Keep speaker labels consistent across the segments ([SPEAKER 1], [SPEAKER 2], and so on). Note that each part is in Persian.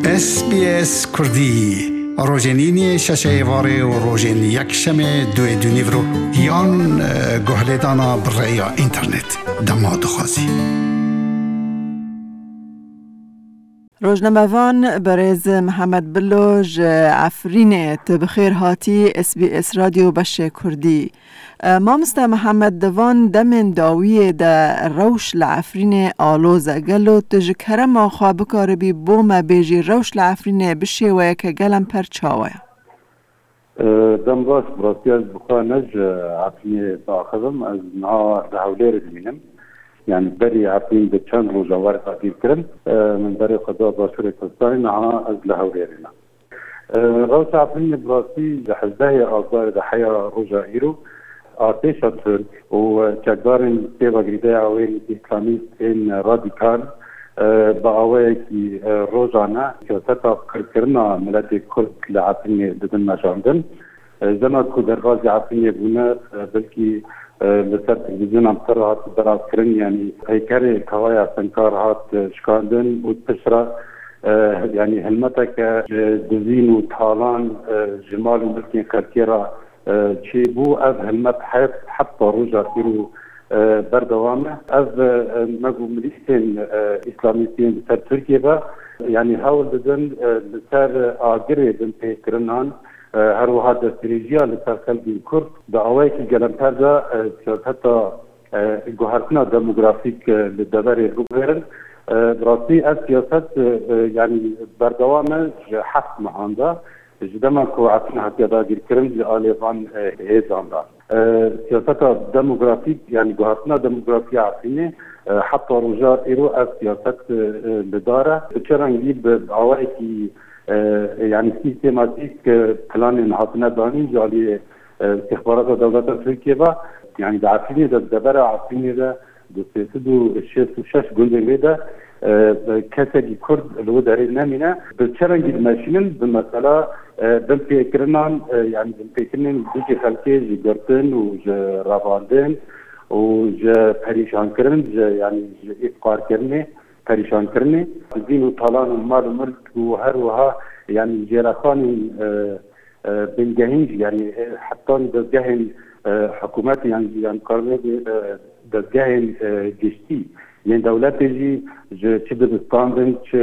[SPEAKER 1] SBS کردی روزنینی ششه واره و روزن یک شمه دوی دونیورو یان گهلیدانا برای اینترنت دما دخوازی.
[SPEAKER 2] روزنامه‌وان برز محمد بلوج عفرینه بخیر هاتی SBS رادیو بش کردی. مامستا محمد دوان دمن داویه ده روش لعفرینه آلوزه گلو تجکره ما خواب کاربی بوم بیجی روش لعفرینه بشیوه که گلم پر چاوه.
[SPEAKER 3] دم باش براستی از بخوانج عفرینه تاخذم از نها دهولیر بینم. يعني بري عارفين بتشان روجا وارد عديد كرم من بري قضاء باشوري كستاني نعا أزلها وريرنا روش عارفين براسي لحزبه أصدار دحيا روجا إيرو آتيشا ترك وشاكدارين تيبا قريداء عوين إسلاميست إن راديكال بأوائي كي روجانا كستا كرنا ملاتي كرد لعارفين ددن مجاندن زمان كو درغازي عارفين بونا بلكي لسر تلفزيون عم ترى هات براس كرن يعني هيكاري كوايا سنكار هات شكاندن وتشرا يعني هلمتك دزين وطالان جمال وملكين كاركيرا شي بو از هلمت حتى رجع فيرو بردوامه از مقو مليستين اسلاميستين لسر تركيا يعني هاول دزن لسر آگره دن تيكرنان هر وحد استراتژیا لسر خلقی کرد دعوایی که گلمتر دا سیاست گوهرتنا دموگرافیک لدوری رو برن براستی از سیاست یعنی بردوام حق مهانده جدما کو عطنا حتی دا گیر کرن لآلیوان هیزان دا سیاست دموگرافیک یعنی گوهرتنا دموگرافی عقینه حتی رجاء ایرو از سیاست لداره چرنگی به دعوایی که يعني سيستماتيك بلان انعطنا داني جالي استخبارات دولة تركيا يعني بعرفيني ده دبرة عارفيني ده سيسدو الشاش قندن ده كسدي كرد اللي هو داري نامنا بالشرنج الماشين بالمسألة بالفكرنا يعني بالفكرنا بيجي خلقي جرتن وجا رافاندن وجا بريشان كرن يعني إفقار كرني پریشان کرنی دین و طالان و مال و ملک و هر وها يعني جيرخان بنجهنج يعني حتى دزجهن حكومات يعني قرار دزجهن جشتي يعني دولت جي چه دستاندن چه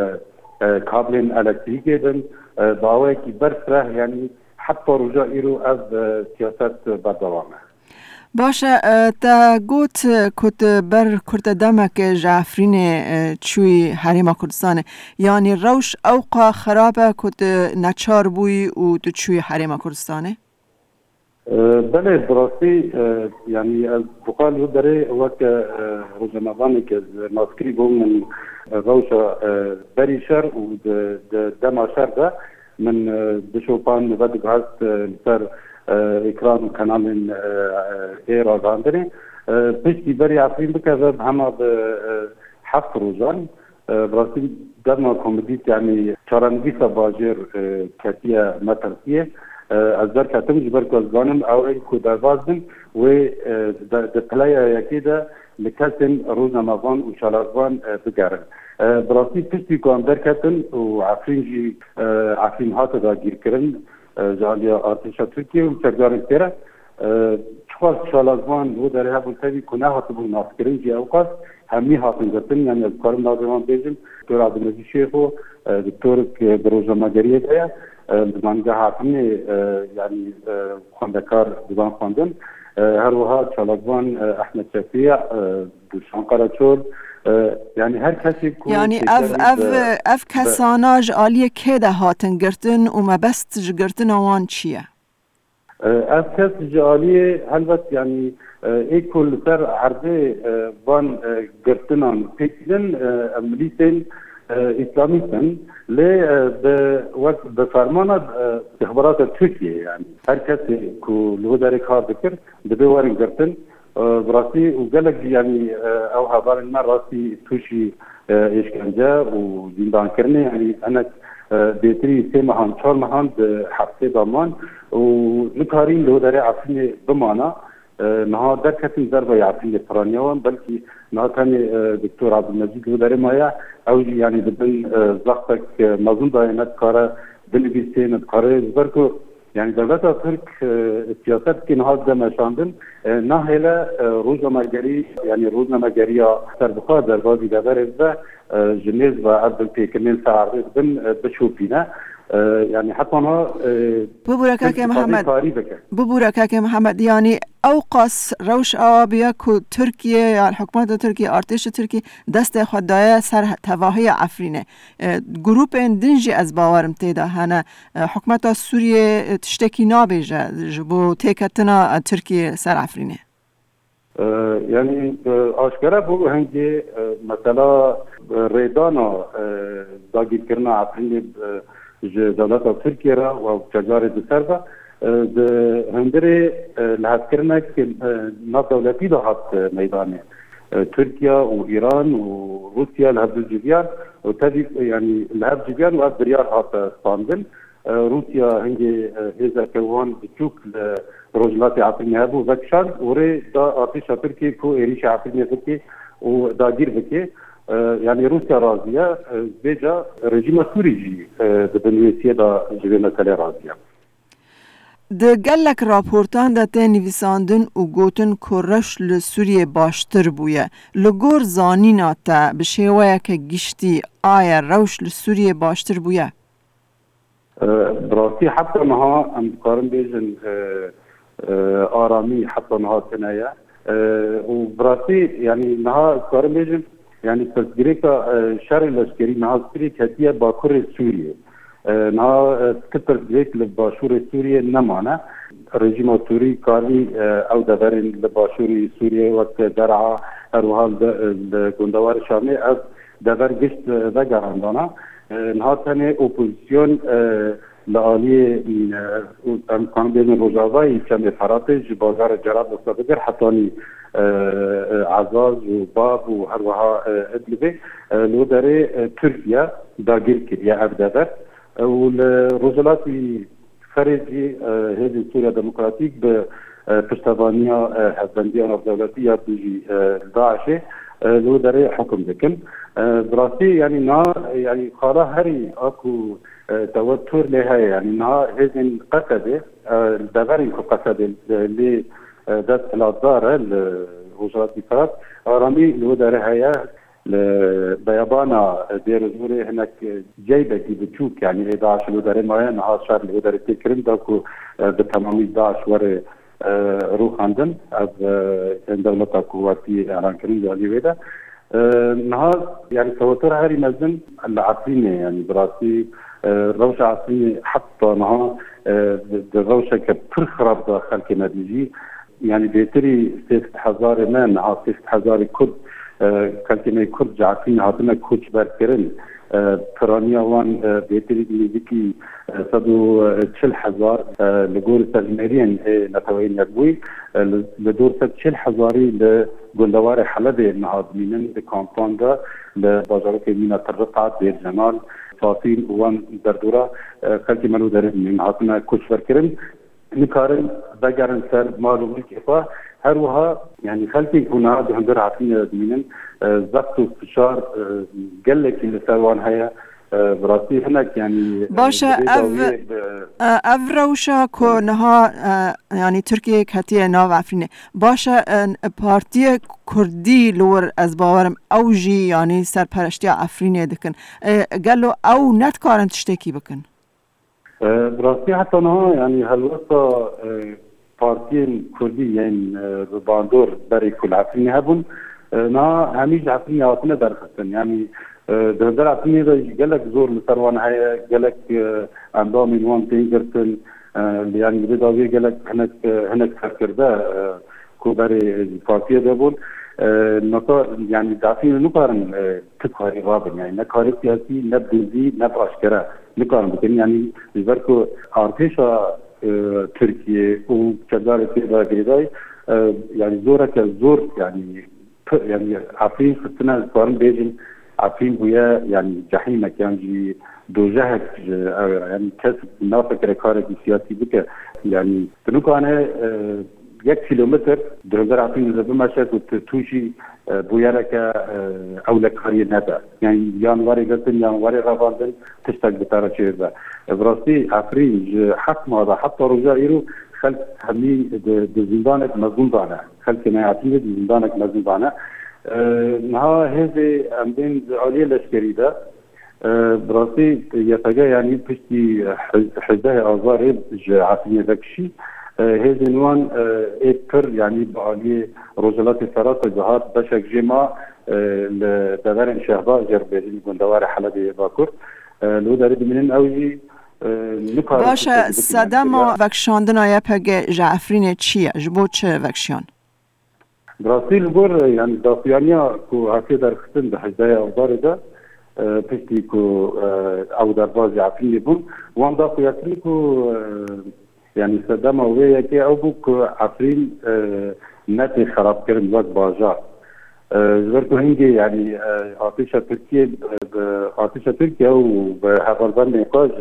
[SPEAKER 3] کابلن الکتریکی دن باوی کی برسره يعني حتى رجاء ایرو از سیاست بردوامه
[SPEAKER 2] باشه تا گوت کت بر کرد دمک جعفرین چوی حریم کردستان یعنی روش اوقا خرابه کت نچار بوی و تو چوی حریم کردستانه؟
[SPEAKER 3] بله براستی یعنی از بقال یو داره وقت روزنامه‌ای که ناسکری بوم من روش بریشر و دماشر ده من دشوپان ودگ هست لسر اکران کانال ایرا گاندنی پشتی بری عفرین بکرد همه به هفت روزان براستی در ما کمدیت یعنی چارنگیسا باجر کتیه مترسیه از در کتم جبر کازگانم او ای که دروازن و در پلای یکی ده لکسن روزنامه‌وان و شالازوان بگرن براستی پشتی کام در کتن و عفرین هات دا گیر کرن جالیا آتشا ترکیه و چکدارن تیره چخواست شالازوان و داره هبون تاوی کنه هاتو بون ناسکرین جی اوقاست همی هاتن گرتن یعنی از کارم نازمان بیجم دکتور عبدالمجید شیخو دکتور که بروژمگریه داره زمانگاه هاتنی یعنی خواندکار زبان خواندن هر وها شالازوان احمد شفیع دوشانقره چول يعني هر کسی کو
[SPEAKER 2] يعني اف کساناج آلیه که ده هاتن گرتن و ما بست جگرتن آوان چیه؟
[SPEAKER 3] اف کس جالیه هلوت يعني ایکل سر عرضه وان گرتنان پیکلن ملیتن اسلامیستن لی به فرمان استخبارات ترکیه يعني هر کسی کو لو داره کار بکر به وارن گرتن براسي وقالك يعني او هبار المر راسي توشي اشكنجه وزندان كرني يعني انا بيتري سيمهان چهار مهان حبسه ضمان ونكارين له داري عفني بمانا نها در کسی ضربه عفرین پرانیوان بلکه نها تانی دکتر عبدالمجید لوداری مایا او یعنی دبن زختک مزون داینت کاره بنویسین کاره زبرکو یعنی دولت ترک سیاست که نها دمشاندن نه هلا روزنامه‌گری یعنی روزنامه‌گری سربخواه در بازی دبر و جنیز و عبد الپیکمین سعرض بن بشوفینه يعني حتى أنا
[SPEAKER 2] ببورك محمد يعني أوقس روش آبيا كو تركيا يعني الحكومة تركيا ارتش تركي دست خدايا سر تواهي عفرينه جروب دنجي از باورم تيدا هنا حكومة سوريا تشتكي نابجه بو تيكتنا تركيا سر عفرينه
[SPEAKER 3] يعني آشکره بو هنگی مثلا ریدانا داگیر کرنا عفرینه دولت ترکیه را و تجار دسر و هندره لحظ کرنه که ناف دولتی دا هست میدانه ترکیه و ایران و روسیه لحظ جویان و تدی یعنی لحظ جویان و از دریار هست سپاندن روسیه هنگی هزار کوان بچوک روجلات عفرینه هبو وکشان وره دا آتش ترکیه کو ایریش عفرینه بکی و داگیر بکی يعني روسيا راضية بيجا رجيم سوري بالنسبة دا جبه مسألة راضية.
[SPEAKER 2] ده گلک راپورتان ده ته نویساندن و گوتن کرش لسوریه باشتر بویه. لگور زانینا تا بشیوه که گشتی آیا روش لسوریه باشتر بویه؟
[SPEAKER 3] براسي حتى نها امكارن بيجن آرامی حتى نها تنايا وبراسي يعني نها امكارن بيجن يعني تصديرك شر العسكري نها سوري كتيا باكور سوريا نها كتر ذيك لباشور سوريا نمانا رژیم سوری کاری او دورین لباشور سوريا وقت درعا اروحال گندوار شامی از دور گشت دگراندانا نها تنه اپوزیسیون لعالی امکان بین روجاوایی کمی فراتج بازار جراب مستقبر حتانی عزاز و باب و هر وها ادلبه لو داره ترکیه داگیر کریه ابدادر و روزلاتی خارجی هذه سوريا ديمقراطيك بپشتوانيا حزبندية دولتية بيجي داعش لو داري حكم ذكن براسي يعني نا يعني خالا هري اكو توتر لها يعني نا هذين قصده الدغرين قصده اللي دات الاداره الوزارات الفرات ارامي لو داري هيا بيابانا دير زوري هناك جايبه دي بتشوك يعني داعش لو داري معين ها شهر لو داري تكرم داكو بتمامي داعش ور روح عندن از دولة قواتي اعلان كريم يعني ويدا نهار يعني توتر هاري مزن العصرية يعني براسي روشة عصرية حتى نهار روشة كبر خراب داخل كناديجي يعني بيتري 6000 ما نهار 6000 كرد كالكمي كرد جعفين هاتنا كوش بركرن فرانيا وان بيتري ديكي صدو 40,000 لجور تجميرين نتوين يبوي لدور 40,000 لجندوار حلبة النهاضمين بكامباندا لبازارك مينا ترقعت بير جمال فاصيل وان دردورة خلقي منو داره من هاتنا كوش بركرن نكارن بقرن سر معلومة كفا هر وها يعني خلقي هنا بهندر عطينا دمينن ضغط واستشار قلك اللي سروان هيا براسي هناك يعني
[SPEAKER 2] باشا اف روشا كونها يعني تركيا كاتيه ناو عفرينه باشا بارتي كردي لور از باورم اوجي يعني سرپرشتي عفرينه دكن قالوا او نتكارن تشتكي بكن
[SPEAKER 3] براسي حتى نها يعني هالوسط بارتين كردي يعني باندور بري كل عفرينه هبون نا هميج عفرينه هاتنا درخصن يعني در عفرينه قالك زور لسروان هيا قالك اندام وان تينجرتن يعني بداوي قالك هناك فكر ده كوبري بارتيه دبون نقا يعني دافين نقارن تكاري غابن يعني نكاري سياسي نبدزي نباشكره نقارن بكن يعني بيبركو ارتشا تركيا وكذلك كذا غيراي يعني زور يعني عفرين خصنا قارن بيجن عفرين ويا يعني جحيم كان جي دوجهك يعني كسب نافكر كار سياسي بك يعني تنوك انا 1 کیلومتر در عفرین زبون مشهد و توشی بویره که اولکاری نده یعنی یانواری گرتن یانواری رواندن تشتاق بتاره چه ده براستی عفرین حق ماده حتی رجا ایرو خلق همی در زندانک مزون دانه خلق نه عفرین در زندانک مزون دانه نها هزه امدین عالی لشکری ده براستی یتگه یعنی پشتی حزده آزار عفرین دکشی هزه نوان پر یعنی بعالی رجلات فرات جهات بشک جما لدوار شهبا جربیدی گندوار حلب باکر لو دارید منین اوجی
[SPEAKER 2] باشه صدم و وکشاندن آیا پگه جعفرین چیه؟ جبو چه وکشان؟
[SPEAKER 3] براستی لگور یعنی دافیانیا که حفیه در خستن به حجده آزار ده پشتی که او در باز جعفرین بون وان دافو یکری که یعنی صدم اوه یکی او بو که عفرین نتی خراب کرن وقت بازار زبر که هنگی یعنی آتش ترکیه و به حفالبان نقاش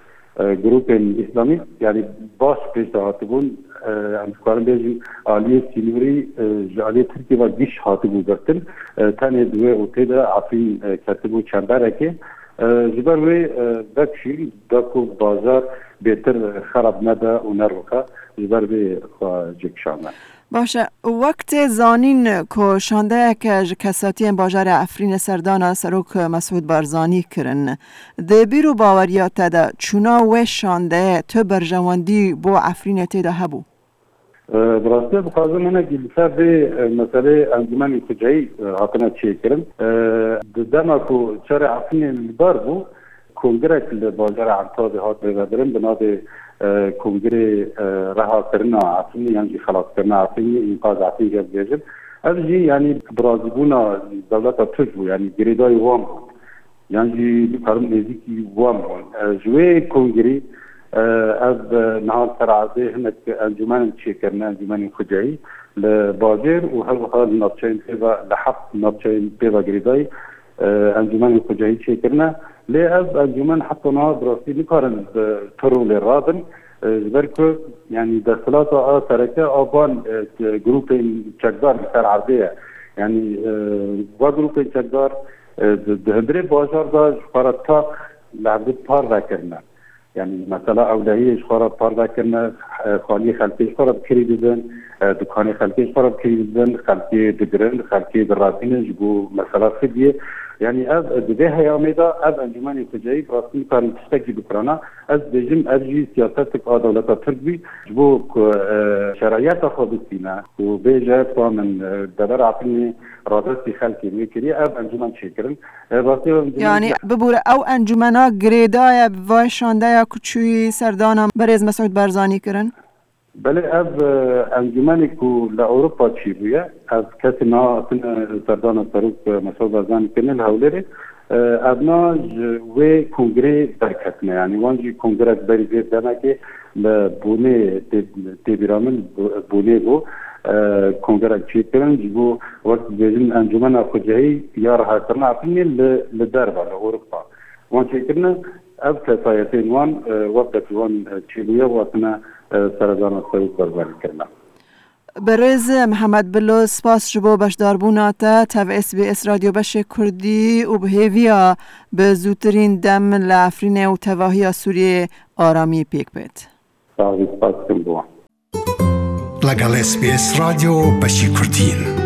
[SPEAKER 3] گروپ اسلامی یعنی باش پیش هاتبون امسکارم بیجیم آلیه سینوری آلیه ترکیه و دیش هاتبون گرتن تنه دوه اوته ده عفرین کتبو چنبره که زبر وی دکشی دکو بازار بهتر خراب نده و نروکه زبر وی جکشانه
[SPEAKER 2] باشه وقت زانین که شانده که کساتی باجار عفرین سردان سروک مسعود بارزانی کرن ده بیرو باوریات ده چونا و شانده تو برجواندی بو عفرین تیده هبو
[SPEAKER 3] براسته بخوازم منه گلسه به مسئله انجمن کجایی حاطنه چیه کرن دما که چار عفرین لبار بو کنگره که باجار عمتاز هات بگذارن بنابه کنگره رها کرنا عفرین یعنی خلاص کرنا عفرین اینقاذ عفرین جب بیجن از جی یعنی برازیبونا دولت ترک بو یعنی گریدای وام بود یعنی بکارم نزیکی وام بود جوه کنگری از نهار سرعزه هنک انجمن چی کرنا انجمن خجایی لباجر و هر وقت نابچین پیوا لحق نابچین پیوا گریدای انجمن خجایی چی کرنا لی از انجمن حتی نها براستی نکارن ترو لی رادن زبرکو یعنی دستلات ترکه آبان گروپ چکدار بسر عرضه یعنی و گروپ چکدار دهندره بازار دا شخارت تاق لعبد پار را کرنه یعنی مثلا اولهی شخارت پار را کرنه خالی خلقی شخارت کری دیدن دکانی خلقی شخارت کری دیدن خلقی دگرن خلقی درازینه جبو مثلا خدیه یعنی از دوه هیامه دا از انجمن خجایی براستی کارن تشتکی بکرانا از بجم ارجی سیاست که دولتا ترک بی جبو شرایط خود بسینه و بیجه تو من دبر عقلی رادستی خلقی میکری از انجمن چه کرن
[SPEAKER 2] یعنی ببوره او انجمنا گریدای و شانده کچوی سردانم بریز مسعود بارزانی کرن؟
[SPEAKER 3] بله از انجمنی که لأوروپا چی بویه از کسی نا سردان سروک مسعود بارزانی کنه هولره ادنا و کنگره برکتنه یعنی وانجی کنگره بری زید دانه که بونه تیبیرامن بونه بو کنگره چی کرن جبو وقت بیجن انجمن خجهی یا رها کرنا اپنی لدربا لأوروپا وانچه کرنه از کسایتین وان وقت وان چی بویه وقتنا سردان سروک بارزانی کرنا
[SPEAKER 2] برز محمد بلو سپاس جبو بشداربوناتا تاو SBS رادیو بش کردی و بهیویا به زودترین دم لعفرین و تواهی سوریه آرامی پیک بید.
[SPEAKER 3] سپاس کن بوان
[SPEAKER 1] لگل SBS رادیو بش کردین